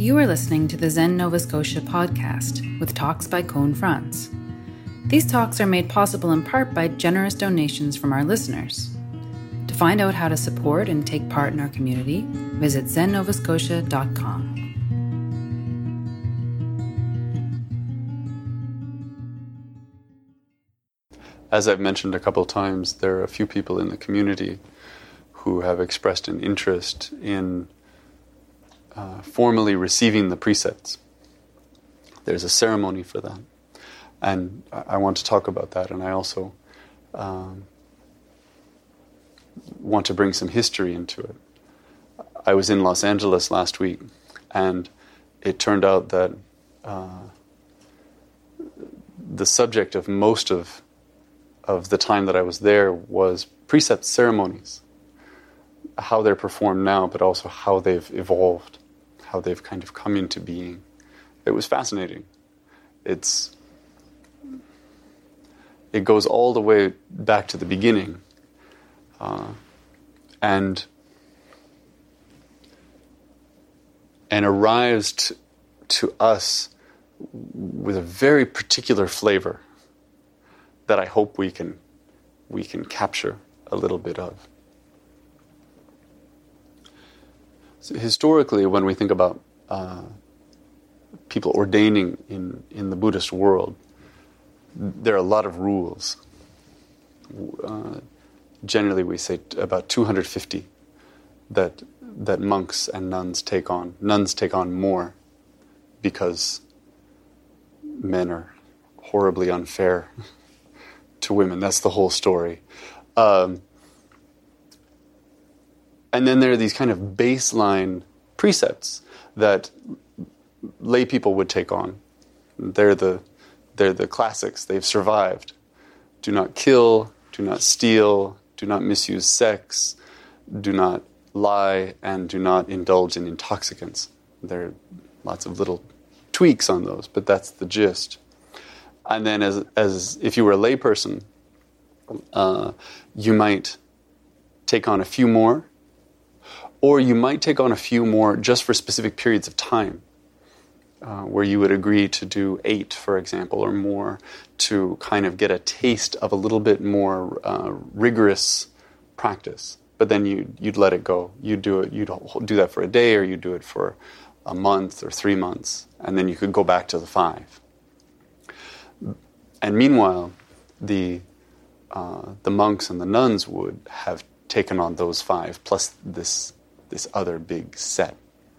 You are listening to the Zen Nova Scotia podcast with talks by Cone Franz. These talks are made possible in part by generous donations from our listeners. To find out how to support and take part in our community, visit zennovascotia.com. As I've mentioned a couple of times, there are a few people in the community who have expressed an interest in formally receiving the precepts. There's a ceremony for that. And I want to talk about that, and I also want to bring some history into it. I was in Los Angeles last week, and it turned out that the subject of most of the time that I was there was precept ceremonies, how they're performed now, but also how they've evolved, how they've kind of come into being. It was fascinating. It goes all the way back to the beginning, and arrives to us with a very particular flavor that I hope we can capture a little bit of. So historically, when we think about people ordaining in the Buddhist world, there are a lot of rules. Generally, we say about 250 that monks and nuns take on. Nuns take on more because men are horribly unfair to women. That's the whole story. And then there are these kind of baseline precepts that lay people would take on. They're the classics. They've survived. Do not kill, do not steal, do not misuse sex, do not lie, and do not indulge in intoxicants. There are lots of little tweaks on those, but that's the gist. And then as if you were a layperson, you might take on a few more, or you might take on a few more just for specific periods of time, where you would agree to do 8, for example, or more, to kind of get a taste of a little bit more rigorous practice. But then you'd let it go. You'd do that for a day, or you'd do it for a month or 3 months, and then you could go back to the 5. And meanwhile, the monks and the nuns would have taken on those 5 plus this other big set.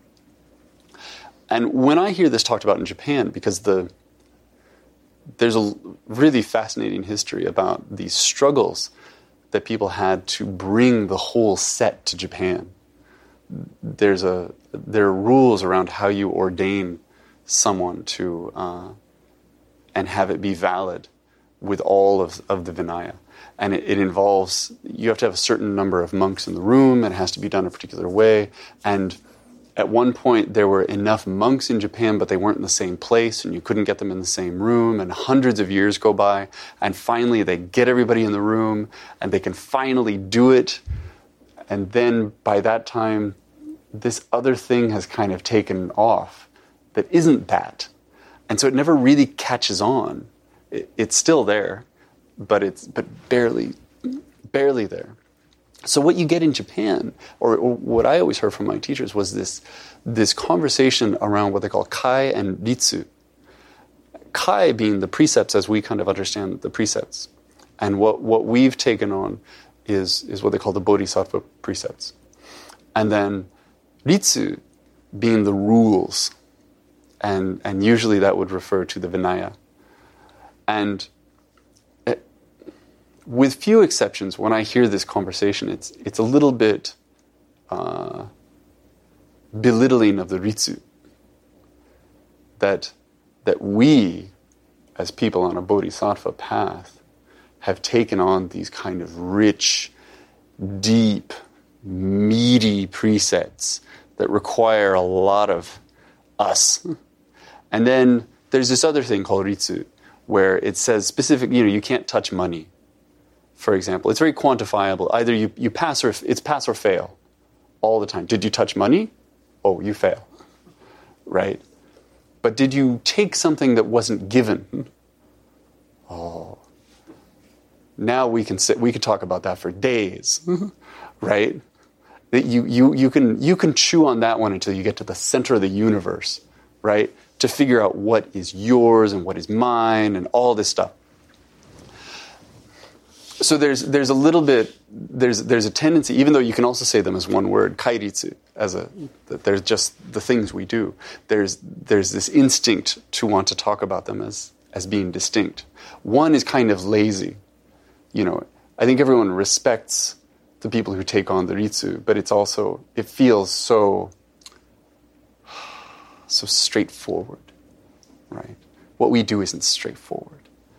And when I hear this talked about in Japan, because there's a really fascinating history about these struggles that people had to bring the whole set to Japan. There are rules around how you ordain someone to and have it be valid with all of the Vinaya. And it involves, you have to have a certain number of monks in the room, and it has to be done a particular way. And at one point, there were enough monks in Japan, but they weren't in the same place, and you couldn't get them in the same room, and hundreds of years go by, and finally they get everybody in the room, and they can finally do it. And then by that time, this other thing has kind of taken off that isn't that. And so it never really catches on. It's still there, but barely there. So what you get in Japan, or what I always heard from my teachers, was this conversation around what they call kai and ritsu. Kai being the precepts as we kind of understand the precepts. And what we've taken on is what they call the bodhisattva precepts. And then ritsu being the rules. And usually that would refer to the Vinaya. And with few exceptions, when I hear this conversation, it's a little bit belittling of the ritsu. That we, as people on a bodhisattva path, have taken on these kind of rich, deep, meaty precepts that require a lot of us. And then there's this other thing called ritsu, where it says specific, you can't touch money, for example. It's very quantifiable. Either you pass or it's pass or fail all the time. Did you touch money? Oh, you fail. right? But did you take something that wasn't given? Oh, now we could talk about that for days, right? That you can chew on that one until you get to the center of the universe, right? To figure out what is yours and what is mine and all this stuff. So there's a little bit, there's a tendency, even though you can also say them as one word, kairitsu, that there's just the things we do. There's this instinct to want to talk about them as being distinct. One is kind of lazy. I think everyone respects the people who take on the ritsu, but it feels so straightforward, right? What we do isn't straightforward.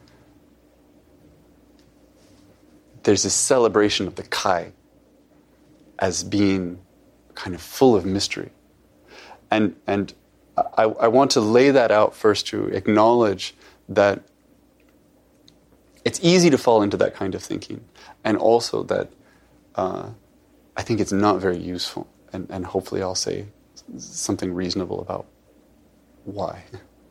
There's this celebration of the kai as being kind of full of mystery. And I want to lay that out first to acknowledge that it's easy to fall into that kind of thinking, and also that I think it's not very useful. And hopefully I'll say something reasonable about why.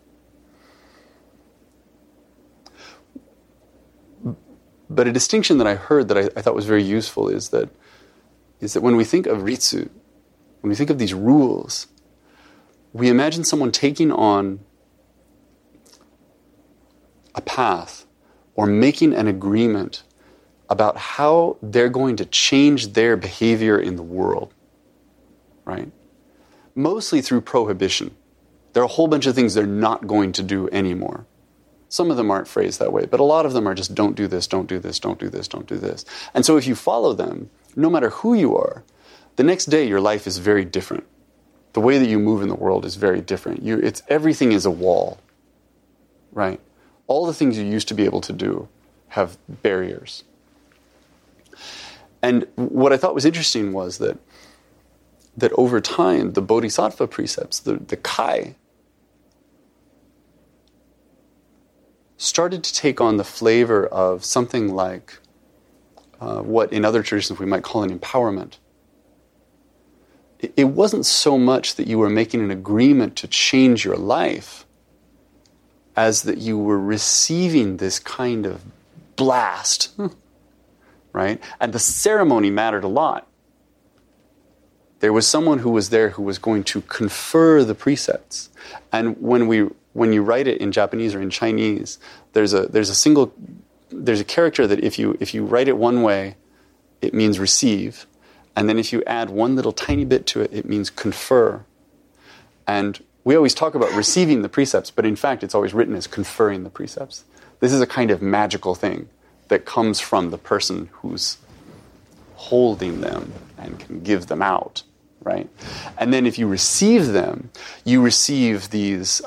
But a distinction that I heard that I thought was very useful is that when we think of ritsu, when we think of these rules, we imagine someone taking on a path or making an agreement about how they're going to change their behavior in the world, right? Mostly through prohibition. There are a whole bunch of things they're not going to do anymore. Some of them aren't phrased that way, but a lot of them are just don't do this, don't do this, don't do this, don't do this. And so if you follow them, no matter who you are, the next day your life is very different. The way that you move in the world is very different. Everything is a wall, right? All the things you used to be able to do have barriers. And what I thought was interesting was that over time, the bodhisattva precepts, the kai, started to take on the flavor of something like what in other traditions we might call an empowerment. It wasn't so much that you were making an agreement to change your life as that you were receiving this kind of blast, right? And the ceremony mattered a lot. There was someone who was there who was going to confer the precepts. And when you write it in Japanese or in Chinese, there's a character that if you write it one way, it means receive, and then if you add one little tiny bit to it, it means confer. And we always talk about receiving the precepts, but in fact, it's always written as conferring the precepts. This is a kind of magical thing that comes from the person who's holding them and can give them out, right? And then if you receive them, you receive these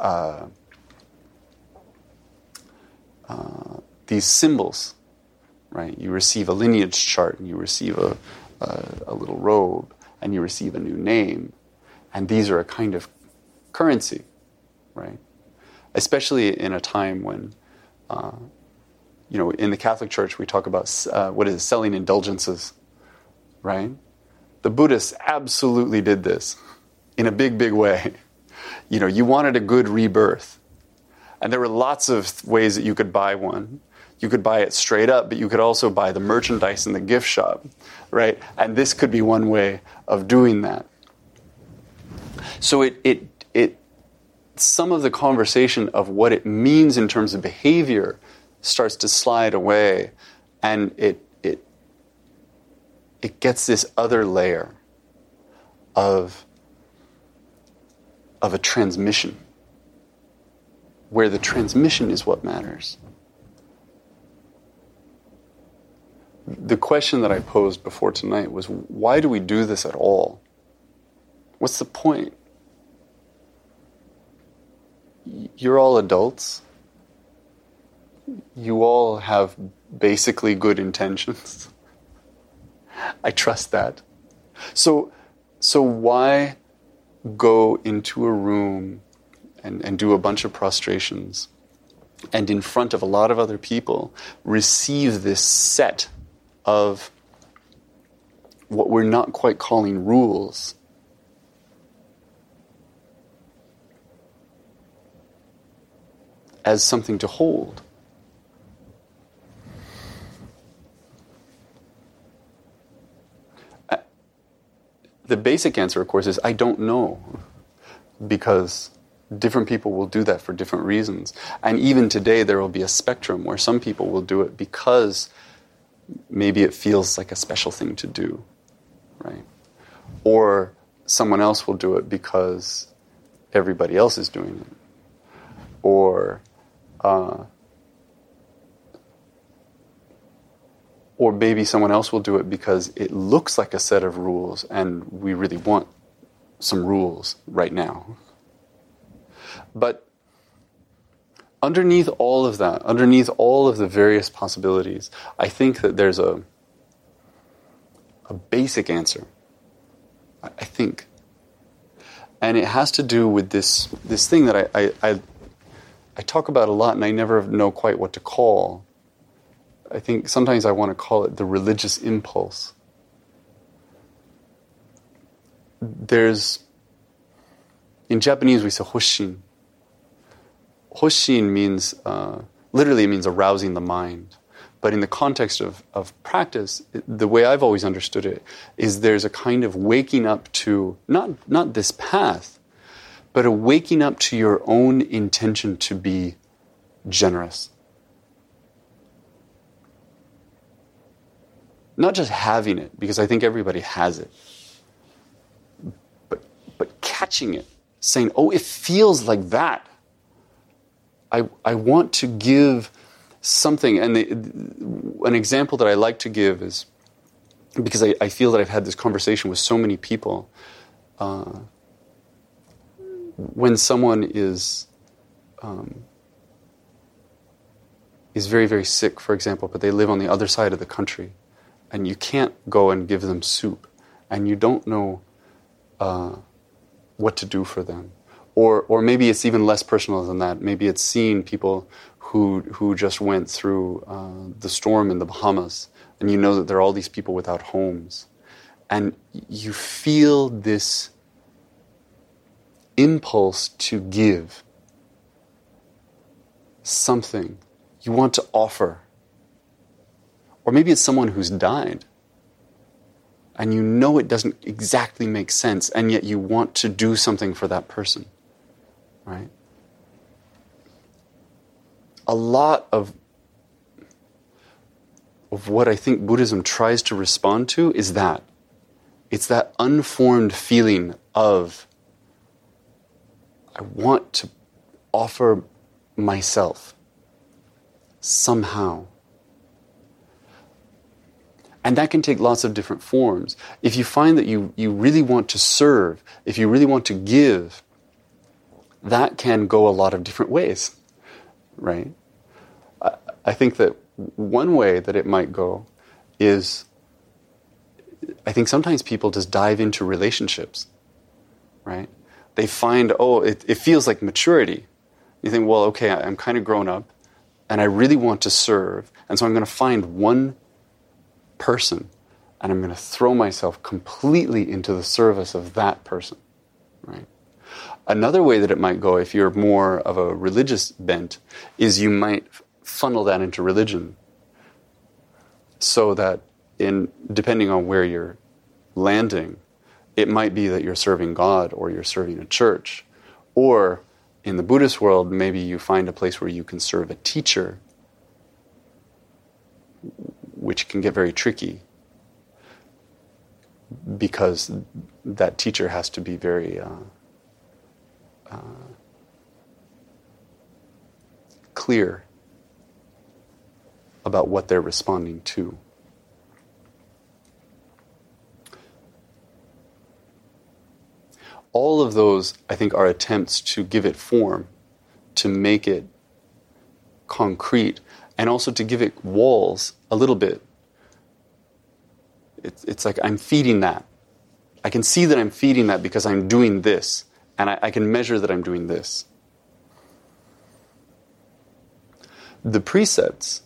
symbols, right? You receive a lineage chart, and you receive a little robe, and you receive a new name. And these are a kind of currency, right? Especially in a time when, in the Catholic Church, we talk about selling indulgences, right? The Buddhists absolutely did this in a big, big way. You wanted a good rebirth. And there were lots of ways that you could buy one. You could buy it straight up, but you could also buy the merchandise in the gift shop, right? And this could be one way of doing that. So some of the conversation of what it means in terms of behavior starts to slide away, and it gets this other layer of a transmission, where the transmission is what matters. The question that I posed before tonight was, why do we do this at all? What's the point? You're all adults. You all have basically good intentions. I trust that. So why go into a room and do a bunch of prostrations and in front of a lot of other people receive this set of what we're not quite calling rules, as something to hold. The basic answer, of course, is I don't know, because different people will do that for different reasons. And even today, there will be a spectrum where some people will do it because maybe it feels like a special thing to do, right? Or someone else will do it because everybody else is doing it. Or maybe someone else will do it because it looks like a set of rules and we really want some rules right now. But underneath all of that, underneath all of the various possibilities, I think that there's a basic answer, I think. And it has to do with this thing that I talk about a lot and I never know quite what to call. I think sometimes I want to call it the religious impulse. In Japanese we say hoshin. Hoshin means, literally it means arousing the mind. But in the context of practice, the way I've always understood it is there's a kind of waking up to, not this path, but a waking up to your own intention to be generous. Not just having it, because I think everybody has it, but catching it, saying, oh, it feels like that. I want to give something, and an example that I like to give is, because I feel that I've had this conversation with so many people, when someone is very, very sick, for example, but they live on the other side of the country, and you can't go and give them soup, and you don't know what to do for them. Or maybe it's even less personal than that. Maybe it's seeing people who just went through the storm in the Bahamas, and you know that there are all these people without homes. And you feel this impulse to give something. You want to offer. Or maybe it's someone who's died, and you know it doesn't exactly make sense, and yet you want to do something for that person, right? A lot of what I think Buddhism tries to respond to is that. It's that unformed feeling of, I want to offer myself somehow. And that can take lots of different forms. If you find that you really want to serve, if you really want to give, that can go a lot of different ways, right? I think that one way that it might go is, I think sometimes people just dive into relationships, right? They find, it feels like maturity. You think, well, okay, I'm kind of grown up, and I really want to serve, and so I'm going to find one person, and I'm going to throw myself completely into the service of that person, right? Another way that it might go, if you're more of a religious bent, is you might funnel that into religion, so that depending on where you're landing, it might be that you're serving God or you're serving a church, or in the Buddhist world, maybe you find a place where you can serve a teacher, which can get very tricky because that teacher has to be very clear about what they're responding to. All of those, I think, are attempts to give it form, to make it concrete, and also to give it walls a little bit. It's like I'm feeding that. I can see that I'm feeding that because I'm doing this, and I can measure that I'm doing this. The precepts,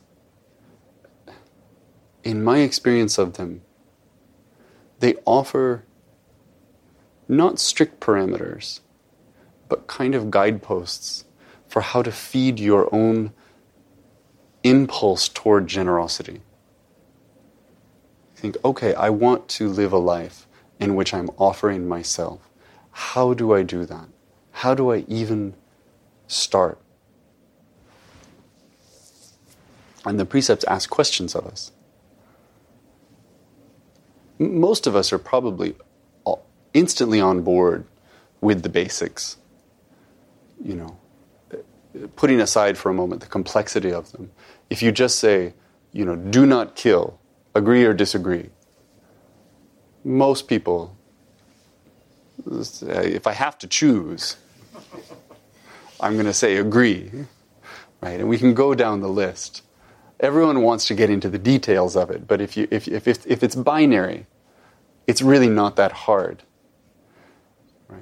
in my experience of them, they offer not strict parameters, but kind of guideposts for how to feed your own impulse toward generosity. Think, okay, I want to live a life in which I'm offering myself. How do I do that? How do I even start? And the precepts ask questions of us. Most of us are probably instantly on board with the basics. You know, putting aside for a moment the complexity of them. If you just say, you know, do not kill, agree or disagree, most people, if I have to choose, I'm going to say agree, right? And we can go down the list. Everyone wants to get into the details of it, but if it's binary, it's really not that hard, right?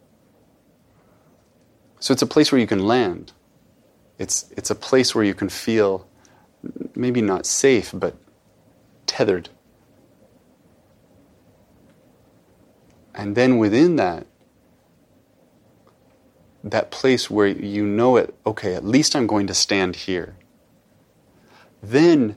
So it's a place where you can land. It's a place where you can feel maybe not safe, but tethered. And then within that place where you know it, okay, at least I'm going to stand here. Then,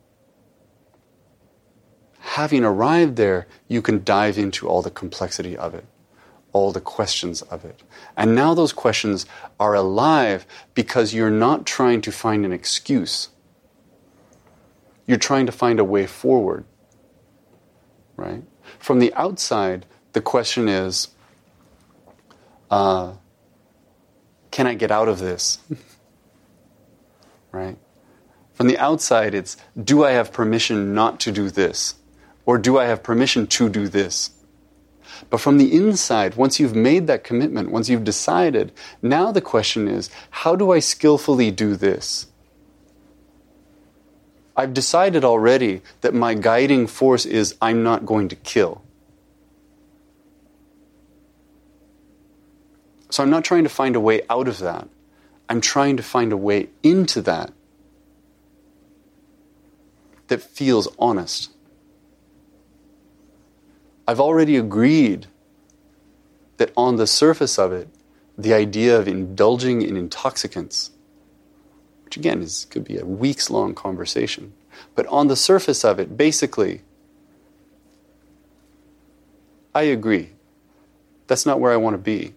having arrived there, you can dive into all the complexity of it, all the questions of it. And now those questions are alive because you're not trying to find an excuse. You're trying to find a way forward, right? From the outside, the question is, can I get out of this? Right? From the outside, it's, do I have permission not to do this? Or do I have permission to do this? But from the inside, once you've made that commitment, once you've decided, now the question is, how do I skillfully do this? I've decided already that my guiding force is, I'm not going to kill. So I'm not trying to find a way out of that. I'm trying to find a way into that feels honest. I've already agreed that on the surface of it, the idea of indulging in intoxicants, which again could be a weeks-long conversation, but on the surface of it, basically, I agree. That's not where I want to be.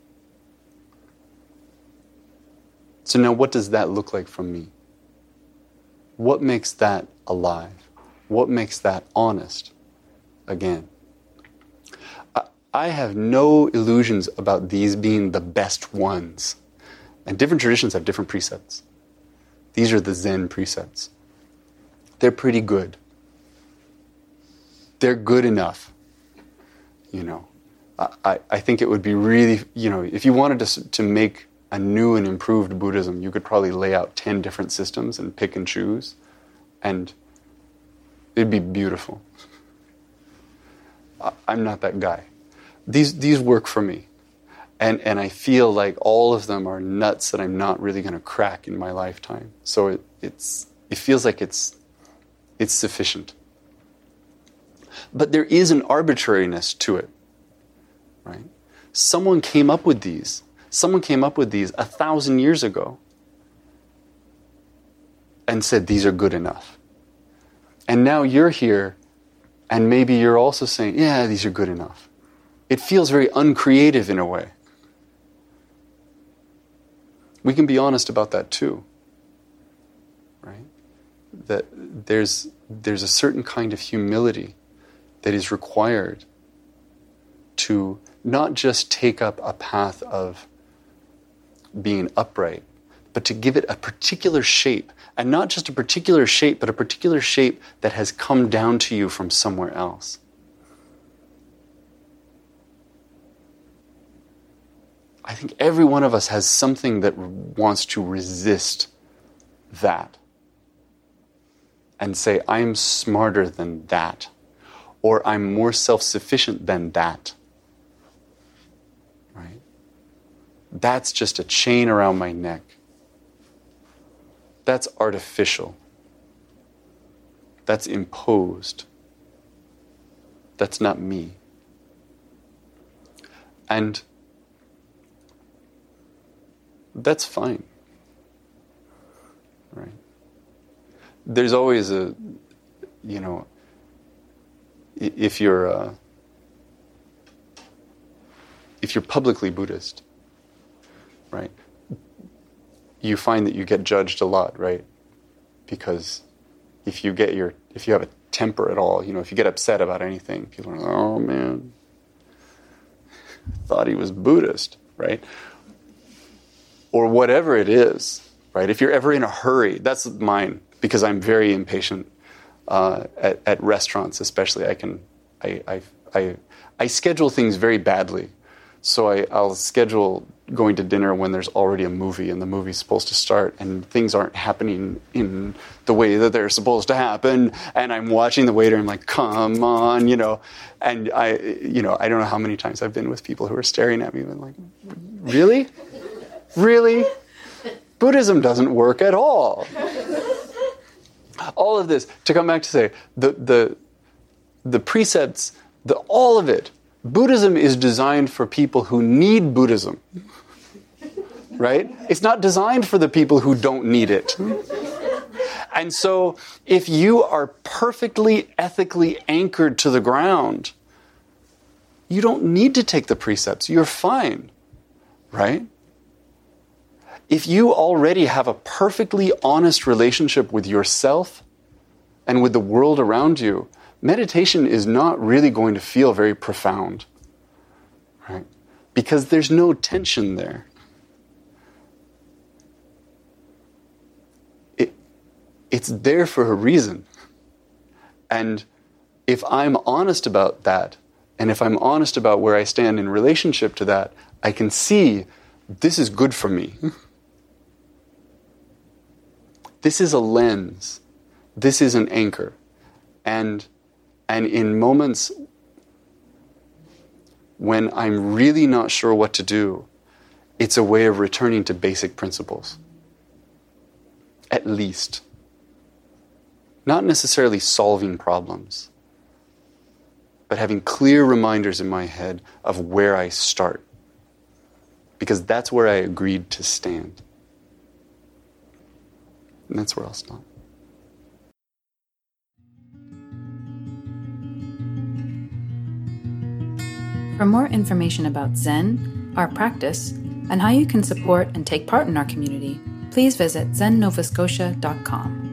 So now what does that look like from me? What makes that alive? What makes that honest? Again, I have no illusions about these being the best ones. And different traditions have different precepts. These are the Zen precepts. They're pretty good. They're good enough. You know, I think it would be really, you know, if you wanted to make a new and improved Buddhism, you could probably lay out 10 different systems and pick and choose, and it'd be beautiful. I'm not that guy. These work for me, and I feel like all of them are nuts that I'm not really going to crack in my lifetime. So it feels like it's sufficient. But there is an arbitrariness to it, right? Someone came up with these. Someone came up with these 1,000 years ago and said these are good enough. And now you're here, and maybe you're also saying, yeah, these are good enough. It feels very uncreative in a way. We can be honest about that too, right? That there's a certain kind of humility that is required to not just take up a path of being upright, but to give it a particular shape, and not just a particular shape, but a particular shape that has come down to you from somewhere else. I think every one of us has something that wants to resist that and say, I'm smarter than that, or I'm more self-sufficient than that. Right? That's just a chain around my neck. That's artificial. That's imposed. That's not me. And that's fine. there's always a, if you're publicly Buddhist, right, you find that you get judged a lot, right? Because if you have a temper at all, if you get upset about anything, people are like, oh man, thought he was Buddhist, right? Or whatever it is, right? If you're ever in a hurry, that's mine, because I'm very impatient at restaurants, especially. I schedule things very badly. So I'll schedule going to dinner when there's already a movie and the movie's supposed to start and things aren't happening in the way that they're supposed to happen, and I'm watching the waiter and I'm like, come on, and I don't know how many times I've been with people who are staring at me and like, really? Really? Buddhism doesn't work at all. All of this, to come back to say, the precepts, all of it, Buddhism is designed for people who need Buddhism, right? It's not designed for the people who don't need it. And so if you are perfectly ethically anchored to the ground, you don't need to take the precepts. You're fine, right? If you already have a perfectly honest relationship with yourself and with the world around you, meditation is not really going to feel very profound, right? Because there's no tension there. It's there for a reason. And if I'm honest about that, and if I'm honest about where I stand in relationship to that, I can see this is good for me. This is a lens. This is an anchor. And in moments when I'm really not sure what to do, it's a way of returning to basic principles. At least. Not necessarily solving problems, but having clear reminders in my head of where I start. Because that's where I agreed to stand. And that's where I'll stop. For more information about Zen, our practice, and how you can support and take part in our community, please visit zennovascotia.com.